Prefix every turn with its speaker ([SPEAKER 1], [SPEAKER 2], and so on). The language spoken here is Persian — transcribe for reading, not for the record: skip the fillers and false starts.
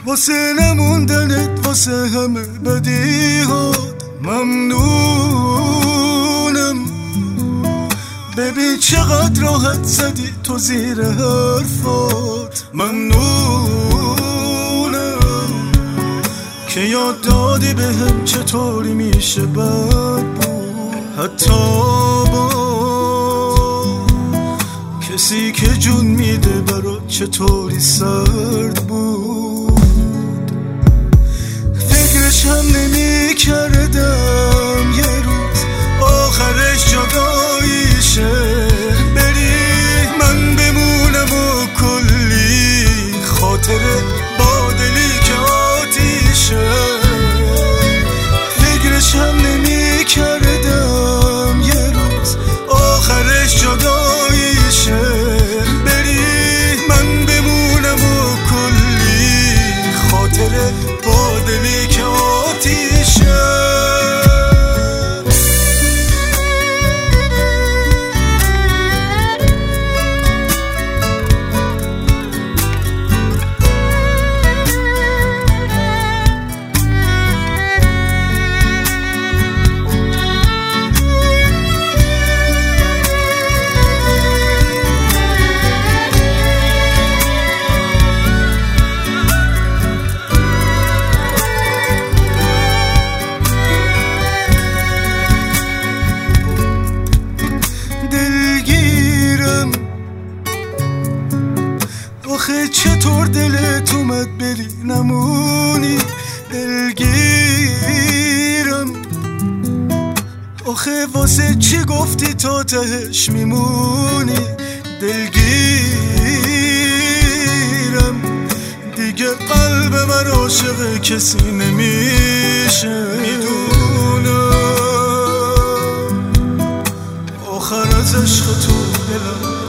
[SPEAKER 1] واسه نموندنت واسه همه بدیهات ممنونم. ببین چقدر راحت زدی تو زیر حرفات ممنونم که یاد دادی به هم چطوری میشه بد بود حتی با کسی که جون میده برات چطوری سرد بود. فکرش هم نمی کردم یه روز آخرش جداییشه بری من بمونم و کلی خاطره با دلی که آتیشه. فکرش هم نمی کردم یه روز آخرش جداییشه بری من بمونم و کلی خاطره با دلی که آتیشه. آخه چطور دلت اومد بری نمونی دلگیرم. آخه واسه چی گفتی تا تهش میمونی دلگیرم. دیگه قلب من عاشق کسی نمیشه میدونم. آخر از عشق تو دلم